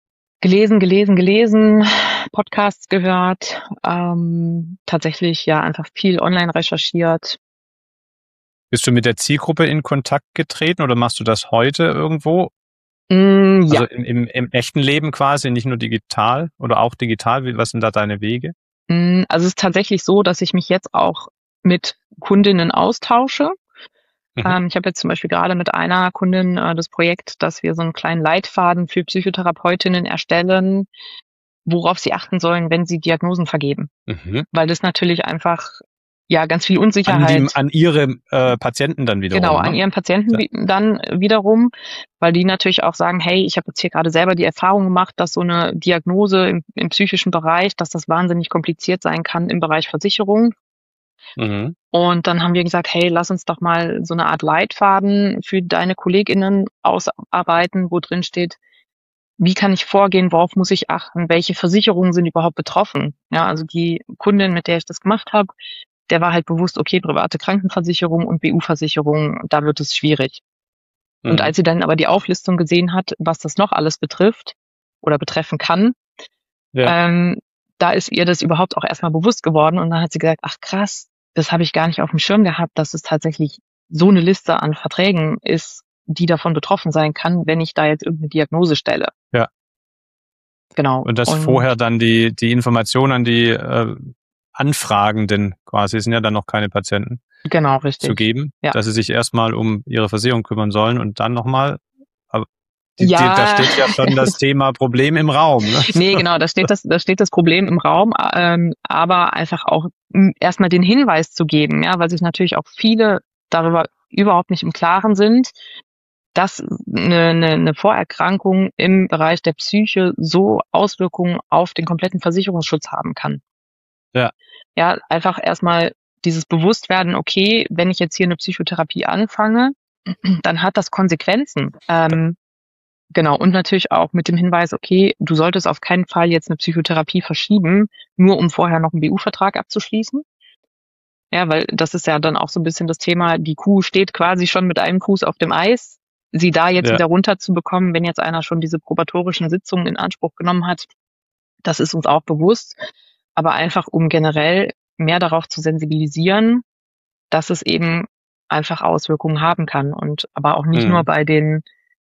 Gelesen, Podcasts gehört, tatsächlich ja einfach viel online recherchiert.
Bist du mit der Zielgruppe in Kontakt getreten oder machst du das heute irgendwo?
Ja.
Also im echten Leben quasi, nicht nur digital oder auch digital? Was sind da deine Wege?
Also es ist tatsächlich so, dass ich mich jetzt auch mit Kundinnen austausche. Ich habe jetzt zum Beispiel gerade mit einer Kundin das Projekt, dass wir so einen kleinen Leitfaden für Psychotherapeutinnen erstellen, worauf sie achten sollen, wenn sie Diagnosen vergeben. Weil das natürlich einfach ganz viel Unsicherheit.
An ihre Patienten dann wiederum.
Genau, an ihren Patienten dann wiederum, weil die natürlich auch sagen, hey, ich habe jetzt hier gerade selber die Erfahrung gemacht, dass so eine Diagnose im psychischen Bereich, dass das wahnsinnig kompliziert sein kann im Bereich Versicherung. Und dann haben wir gesagt, hey, lass uns doch mal so eine Art Leitfaden für deine KollegInnen ausarbeiten, wo drin steht, wie kann ich vorgehen, worauf muss ich achten, welche Versicherungen sind überhaupt betroffen. Ja, also die Kundin, mit der ich das gemacht habe, der war halt bewusst, okay, private Krankenversicherung und BU-Versicherung, da wird es schwierig. Und als sie dann aber die Auflistung gesehen hat, was das noch alles betrifft oder betreffen kann, da ist ihr das überhaupt auch erstmal bewusst geworden. Und dann hat sie gesagt, ach krass, das habe ich gar nicht auf dem Schirm gehabt, dass es tatsächlich so eine Liste an Verträgen ist, die davon betroffen sein kann, wenn ich da jetzt irgendeine Diagnose stelle.
Ja.
Genau.
Und dass vorher dann die Informationen an die Anfragenden quasi, sind ja dann noch keine Patienten,
genau, richtig,
zu geben, dass sie sich erstmal um ihre Versicherung kümmern sollen und dann nochmal, aber da steht ja schon das Thema Problem im Raum. Ne?
Nee, genau, da steht das Problem im Raum, aber einfach auch erstmal den Hinweis zu geben, ja, weil sich natürlich auch viele darüber überhaupt nicht im Klaren sind, dass eine Vorerkrankung im Bereich der Psyche so Auswirkungen auf den kompletten Versicherungsschutz haben kann.
Ja.
Ja, einfach erstmal dieses Bewusstwerden, okay, wenn ich jetzt hier eine Psychotherapie anfange, dann hat das Konsequenzen. Genau, und natürlich auch mit dem Hinweis, okay, du solltest auf keinen Fall jetzt eine Psychotherapie verschieben, nur um vorher noch einen BU-Vertrag abzuschließen. Ja, weil das ist ja dann auch so ein bisschen das Thema, die Kuh steht quasi schon mit einem Fuß auf dem Eis. Sie da jetzt wieder runter zu bekommen, wenn jetzt einer schon diese probatorischen Sitzungen in Anspruch genommen hat, das ist uns auch bewusst. Aber einfach, um generell mehr darauf zu sensibilisieren, dass es eben einfach Auswirkungen haben kann. Und aber auch nicht nur bei den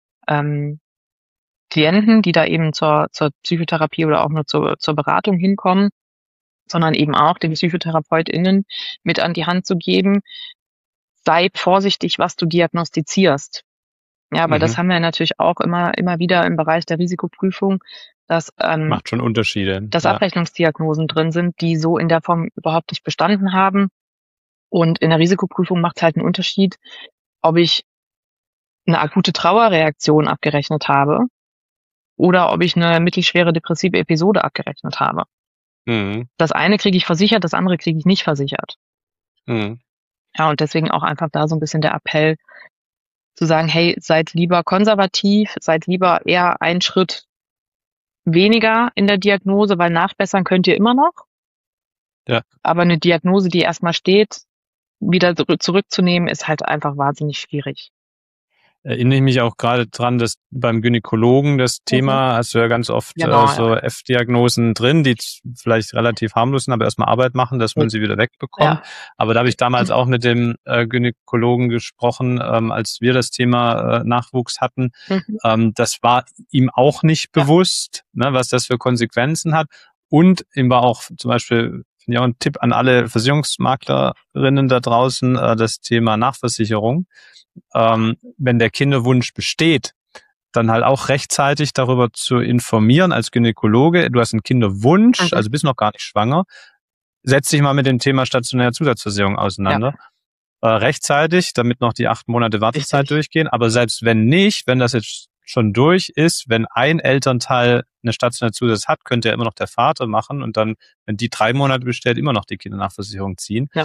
Klienten, die da eben zur Psychotherapie oder auch nur zur Beratung hinkommen, sondern eben auch den PsychotherapeutInnen mit an die Hand zu geben, sei vorsichtig, was du diagnostizierst. Ja, weil das haben wir natürlich auch immer wieder im Bereich der Risikoprüfung, dass
macht schon Unterschiede.
Dass Abrechnungsdiagnosen drin sind, die so in der Form überhaupt nicht bestanden haben. Und in der Risikoprüfung macht es halt einen Unterschied, ob ich eine akute Trauerreaktion abgerechnet habe oder ob ich eine mittelschwere depressive Episode abgerechnet habe. Das eine kriege ich versichert, das andere kriege ich nicht versichert. Ja, und deswegen auch einfach da so ein bisschen der Appell zu sagen, hey, seid lieber konservativ, seid lieber eher einen Schritt weniger in der Diagnose, weil nachbessern könnt ihr immer noch.
Ja.
Aber eine Diagnose, die erstmal steht, wieder zurückzunehmen, ist halt einfach wahnsinnig schwierig.
Erinnere ich mich auch gerade dran, dass beim Gynäkologen das Thema, hast du ja ganz oft so F-Diagnosen drin, die vielleicht relativ harmlos sind, aber erstmal Arbeit machen, dass man sie wieder wegbekommt. Ja. Aber da habe ich damals auch mit dem Gynäkologen gesprochen, als wir das Thema Nachwuchs hatten. Das war ihm auch nicht bewusst, ne, was das für Konsequenzen hat. Und ihm war auch zum Beispiel, finde ich auch ein Tipp an alle Versicherungsmaklerinnen da draußen, das Thema Nachversicherung. Wenn der Kinderwunsch besteht, dann halt auch rechtzeitig darüber zu informieren als Gynäkologe. Du hast einen Kinderwunsch, also bist noch gar nicht schwanger. Setz dich mal mit dem Thema stationäre Zusatzversicherung auseinander. Ja. Rechtzeitig, damit noch die 8 Monate Wartezeit durchgehen. Aber selbst wenn nicht, wenn das jetzt schon durch ist, wenn ein Elternteil eine stationäre Zusatz hat, könnte ja immer noch der Vater machen und dann, wenn die 3 Monate bestellt, immer noch die Kindernachversicherung ziehen.
Ja.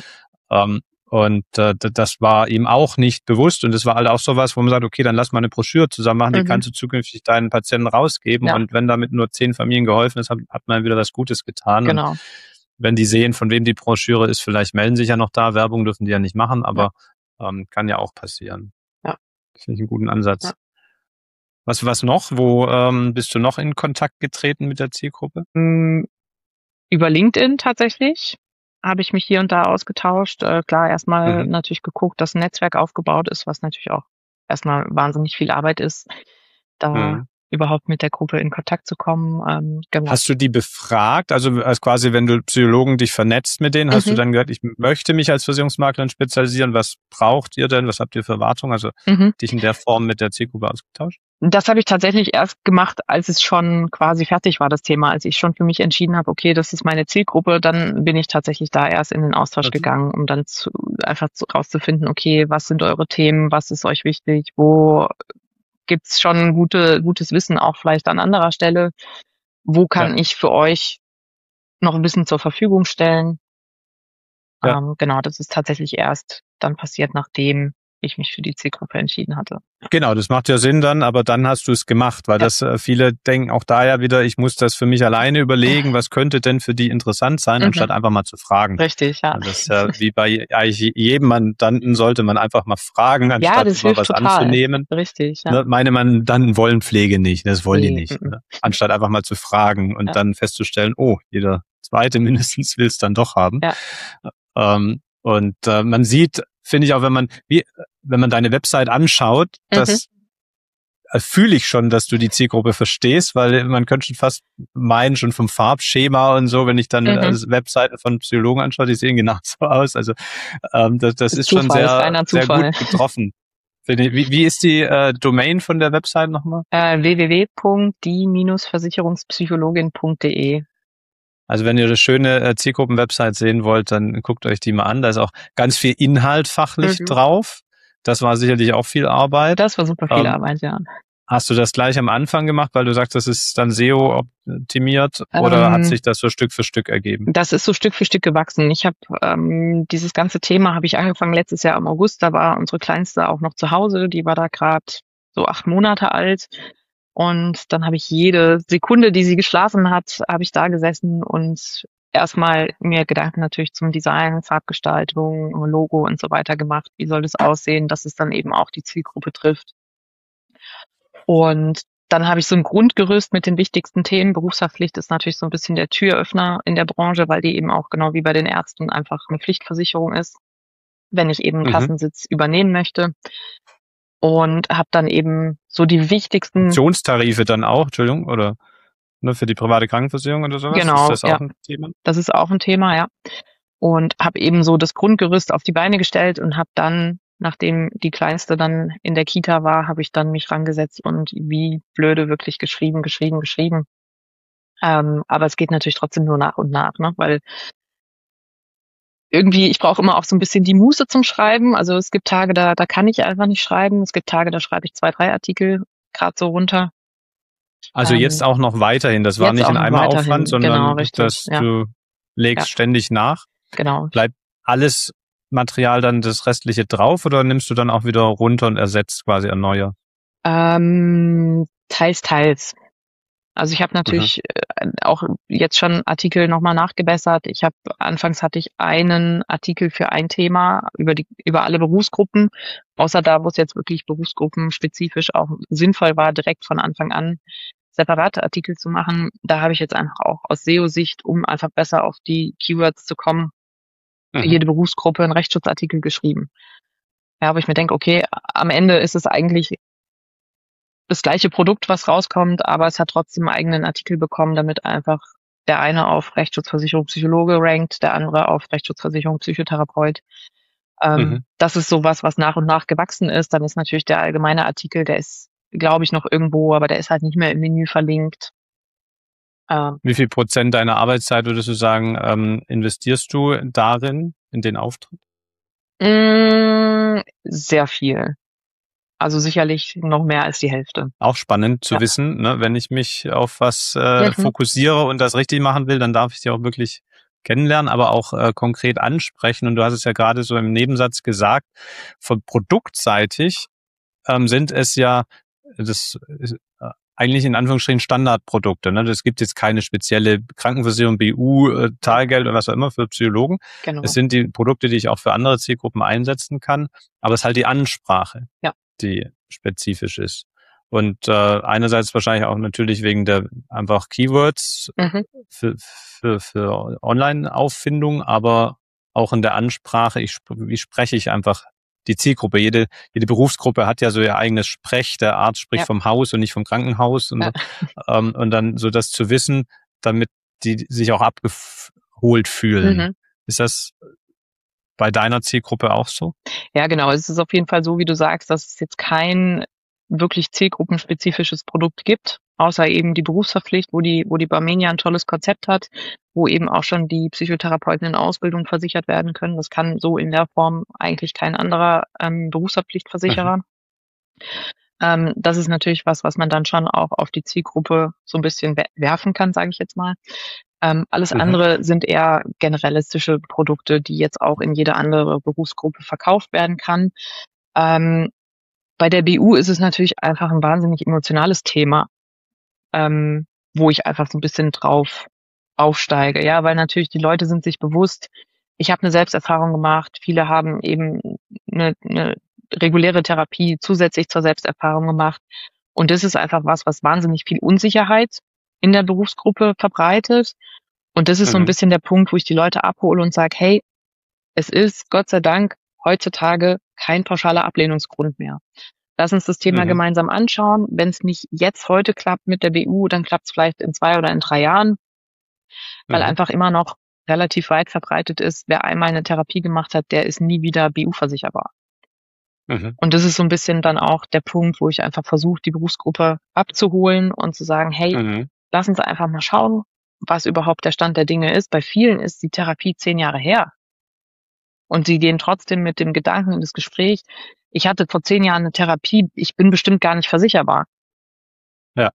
Das war ihm auch nicht bewusst und das war halt auch sowas, wo man sagt, okay, dann lass mal eine Broschüre zusammen machen, die kannst du zukünftig deinen Patienten rausgeben und wenn damit nur 10 Familien geholfen ist, hat man wieder was Gutes getan.
Genau.
Und wenn die sehen, von wem die Broschüre ist, vielleicht melden sich ja noch da, Werbung dürfen die ja nicht machen, aber kann ja auch passieren.
Ja.
Das finde ich einen guten Ansatz.
Ja.
Was noch? Wo bist du noch in Kontakt getreten mit der Zielgruppe?
Über LinkedIn tatsächlich habe ich mich hier und da ausgetauscht. Klar, erstmal natürlich geguckt, dass ein Netzwerk aufgebaut ist, was natürlich auch erstmal wahnsinnig viel Arbeit ist, da überhaupt mit der Gruppe in Kontakt zu kommen. Genau.
Hast du die befragt? Also quasi, wenn du Psychologen dich vernetzt mit denen, hast du dann gesagt, ich möchte mich als Versicherungsmaklerin spezialisieren. Was braucht ihr denn? Was habt ihr für Erwartungen? Also dich in der Form mit der Zielgruppe ausgetauscht?
Das habe ich tatsächlich erst gemacht, als es schon quasi fertig war, das Thema. Als ich schon für mich entschieden habe, okay, das ist meine Zielgruppe, dann bin ich tatsächlich da erst in den Austausch gegangen, um dann rauszufinden, okay, was sind eure Themen, was ist euch wichtig, wo gibt's schon gutes Wissen auch vielleicht an anderer Stelle, wo kann ich für euch noch Wissen zur Verfügung stellen. Genau, das ist tatsächlich erst dann passiert, nachdem ich mich für die Zielgruppe entschieden hatte.
Genau, das macht ja Sinn dann, aber dann hast du es gemacht, weil das viele denken auch da ja wieder, ich muss das für mich alleine überlegen, was könnte denn für die interessant sein, anstatt einfach mal zu fragen.
Richtig, ja.
Das ist ja wie bei eigentlich jedem Mandanten sollte man einfach mal fragen, anstatt
das
was
total
anzunehmen.
Richtig, ja.
Meine Mandanten wollen Pflege nicht, das wollen die nicht. Anstatt einfach mal zu fragen und dann festzustellen, oh, jeder Zweite mindestens will es dann doch haben. Ja. Man sieht, finde ich auch, wenn man deine Website anschaut, das fühle ich schon, dass du die Zielgruppe verstehst, weil man könnte schon fast meinen, schon vom Farbschema und so, wenn ich dann Webseiten von Psychologen anschaue, die sehen genau so aus. Also das ist schon sehr gut getroffen. Wie ist die Domain von der Website nochmal?
www.die-versicherungspsychologin.de.
Also wenn ihr eine schöne Zielgruppen-Website sehen wollt, dann guckt euch die mal an. Da ist auch ganz viel Inhalt fachlich drauf. Das war sicherlich auch viel Arbeit.
Das war super viel Arbeit, ja.
Hast du das gleich am Anfang gemacht, weil du sagst, das ist dann SEO optimiert oder hat sich das so Stück für Stück ergeben?
Das ist so Stück für Stück gewachsen. Ich habe dieses ganze Thema habe ich angefangen letztes Jahr im August. Da war unsere Kleinste auch noch zu Hause. Die war da gerade so 8 Monate alt. Und dann habe ich jede Sekunde, die sie geschlafen hat, habe ich da gesessen und erstmal mir Gedanken natürlich zum Design, Farbgestaltung, Logo und so weiter gemacht. Wie soll das aussehen, dass es dann eben auch die Zielgruppe trifft? Und dann habe ich so ein Grundgerüst mit den wichtigsten Themen. Berufshaftpflicht ist natürlich so ein bisschen der Türöffner in der Branche, weil die eben auch genau wie bei den Ärzten einfach eine Pflichtversicherung ist, wenn ich eben einen Kassensitz übernehmen möchte. Und habe dann eben so die wichtigsten
Optionstarife dann auch, Entschuldigung, oder nur für die private Krankenversicherung oder sowas?
Genau,
ist das auch ein Thema?
Das ist auch ein Thema, ja. Und habe eben so das Grundgerüst auf die Beine gestellt und habe dann, nachdem die Kleinste dann in der Kita war, habe ich dann mich rangesetzt und wie blöde wirklich geschrieben. Aber es geht natürlich trotzdem nur nach und nach, ne? Weil irgendwie, ich brauche immer auch so ein bisschen die Muße zum Schreiben. Also es gibt Tage, da kann ich einfach nicht schreiben. Es gibt Tage, da schreibe ich 2, 3 Artikel gerade so runter.
Also jetzt auch noch weiterhin. Das war nicht ein Einmalaufwand, sondern du legst ständig nach.
Genau.
Bleibt alles Material dann das Restliche drauf oder nimmst du dann auch wieder runter und ersetzt quasi ein neuer?
Teils. Also ich habe natürlich auch jetzt schon Artikel nochmal nachgebessert. Anfangs hatte ich einen Artikel für ein Thema über alle Berufsgruppen, außer da, wo es jetzt wirklich berufsgruppenspezifisch auch sinnvoll war, direkt von Anfang an separate Artikel zu machen. Da habe ich jetzt einfach auch aus SEO-Sicht, um einfach besser auf die Keywords zu kommen, für jede Berufsgruppe einen Rechtsschutzartikel geschrieben. Ja, aber ich mir denke, okay, am Ende ist es eigentlich das gleiche Produkt, was rauskommt, aber es hat trotzdem einen eigenen Artikel bekommen, damit einfach der eine auf Rechtsschutzversicherung Psychologe rankt, der andere auf Rechtsschutzversicherung Psychotherapeut. Das ist sowas, was nach und nach gewachsen ist. Dann ist natürlich der allgemeine Artikel, der ist, glaube ich, noch irgendwo, aber der ist halt nicht mehr im Menü verlinkt.
Wie viel Prozent deiner Arbeitszeit, würdest du sagen, investierst du darin, in den Auftritt?
Sehr viel. Also sicherlich noch mehr als die Hälfte.
Auch spannend zu wissen, ne? Wenn ich mich auf was fokussiere und das richtig machen will, dann darf ich die auch wirklich kennenlernen, aber auch konkret ansprechen. Und du hast es ja gerade so im Nebensatz gesagt, von produktseitig sind es ja das eigentlich in Anführungsstrichen Standardprodukte. Ne? Das gibt jetzt keine spezielle Krankenversicherung, BU, Taggeld oder was auch immer für Psychologen.
Genau.
Es sind die Produkte, die ich auch für andere Zielgruppen einsetzen kann, aber es ist halt die Ansprache, die spezifisch ist. Und einerseits wahrscheinlich auch natürlich wegen der einfach Keywords für Online-Auffindung, aber auch in der Ansprache, wie spreche ich einfach die Zielgruppe. Jede Berufsgruppe hat ja so ihr eigenes Sprech. Der Arzt spricht vom Haus und nicht vom Krankenhaus und so. Und dann so das zu wissen, damit die sich auch abgeholt fühlen. Ist das bei deiner Zielgruppe auch so?
Ja, genau. Es ist auf jeden Fall so, wie du sagst, dass es jetzt kein wirklich zielgruppenspezifisches Produkt gibt, außer eben die Berufsverpflicht, wo die Barmenia ein tolles Konzept hat, wo eben auch schon die Psychotherapeuten in Ausbildung versichert werden können. Das kann so in der Form eigentlich kein anderer Berufsverpflichtversicherer. Das ist natürlich was man dann schon auch auf die Zielgruppe so ein bisschen werfen kann, sage ich jetzt mal. Alles andere sind eher generalistische Produkte, die jetzt auch in jede andere Berufsgruppe verkauft werden kann. Bei der BU ist es natürlich einfach ein wahnsinnig emotionales Thema, wo ich einfach so ein bisschen drauf aufsteige. Ja, weil natürlich die Leute sind sich bewusst, ich habe eine Selbsterfahrung gemacht. Viele haben eben eine reguläre Therapie zusätzlich zur Selbsterfahrung gemacht. Und das ist einfach was wahnsinnig viel Unsicherheit in der Berufsgruppe verbreitet. Und das ist so ein bisschen der Punkt, wo ich die Leute abhole und sage, hey, es ist Gott sei Dank heutzutage kein pauschaler Ablehnungsgrund mehr. Lass uns das Thema gemeinsam anschauen. Wenn es nicht jetzt heute klappt mit der BU, dann klappt es vielleicht in 2 oder in 3 Jahren, weil einfach immer noch relativ weit verbreitet ist, wer einmal eine Therapie gemacht hat, der ist nie wieder BU-versicherbar. Und das ist so ein bisschen dann auch der Punkt, wo ich einfach versuche, die Berufsgruppe abzuholen und zu sagen, hey, lass uns einfach mal schauen, was überhaupt der Stand der Dinge ist. Bei vielen ist die Therapie 10 Jahre her. Und sie gehen trotzdem mit dem Gedanken in das Gespräch, ich hatte vor 10 Jahren eine Therapie, ich bin bestimmt gar nicht versicherbar.
Ja.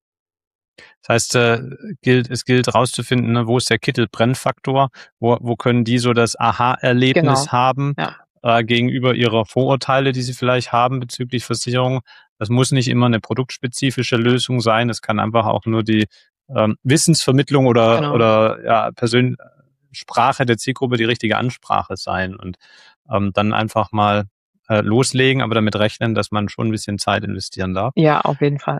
Das heißt, es gilt rauszufinden, ne, wo ist der Kittelbrennfaktor, wo können die so das Aha-Erlebnis haben gegenüber ihrer Vorurteile, die sie vielleicht haben bezüglich Versicherung. Das muss nicht immer eine produktspezifische Lösung sein. Es kann einfach auch nur die Wissensvermittlung oder Sprache der Zielgruppe, die richtige Ansprache sein und dann einfach mal loslegen, aber damit rechnen, dass man schon ein bisschen Zeit investieren darf.
Ja, auf jeden Fall.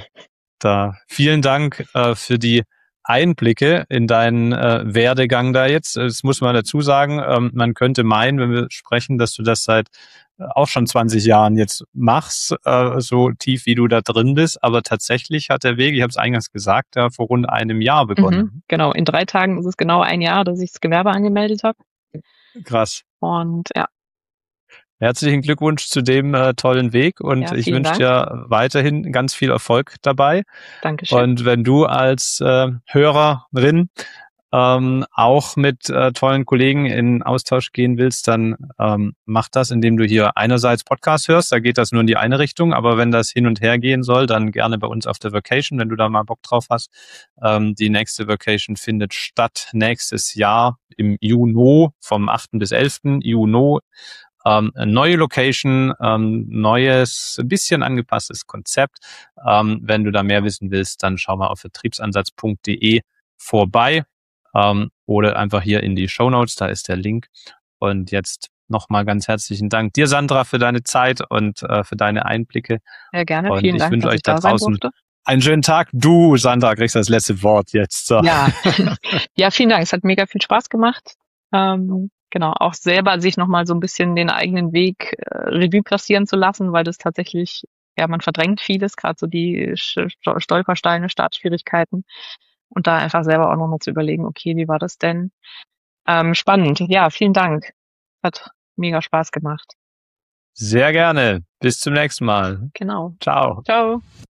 Vielen Dank für die Einblicke in deinen Werdegang da jetzt. Das muss man dazu sagen. Man könnte meinen, wenn wir sprechen, dass du das seit auch schon 20 Jahren jetzt machst, so tief wie du da drin bist. Aber tatsächlich hat der Weg, ich habe es eingangs gesagt, vor rund einem Jahr begonnen.
Genau, in 3 Tagen ist es genau 1 Jahr, dass ich das Gewerbe angemeldet habe.
Krass.
Und ja.
Herzlichen Glückwunsch zu dem tollen Weg und ich wünsche dir weiterhin ganz viel Erfolg dabei.
Dankeschön.
Und wenn du als Hörerin auch mit tollen Kollegen in Austausch gehen willst, dann mach das, indem du hier einerseits Podcast hörst, da geht das nur in die eine Richtung, aber wenn das hin und her gehen soll, dann gerne bei uns auf der Vacation, wenn du da mal Bock drauf hast. Die nächste Vacation findet statt nächstes Jahr im Juni, vom 8. bis 11. Juni. Neue Location, neues, ein bisschen angepasstes Konzept. Wenn du da mehr wissen willst, dann schau mal auf vertriebsansatz.de vorbei oder einfach hier in die Shownotes, da ist der Link. Und jetzt nochmal ganz herzlichen Dank dir, Sandra, für deine Zeit und für deine Einblicke.
Ja, gerne.
Und
vielen Dank,
wünsche
dass
euch
ich da
da
sein
draußen
durfte.
einen schönen Tag. Du, Sandra, kriegst das letzte Wort jetzt. So.
Ja. Ja, vielen Dank. Es hat mega viel Spaß gemacht. Genau, auch selber sich nochmal so ein bisschen den eigenen Weg Revue passieren zu lassen, weil das tatsächlich, ja, man verdrängt vieles, gerade so die Stolpersteine, Startschwierigkeiten und da einfach selber auch nochmal zu überlegen, okay, wie war das denn? Spannend. Ja, vielen Dank. Hat mega Spaß gemacht.
Sehr gerne. Bis zum nächsten Mal.
Genau.
Ciao.
Ciao.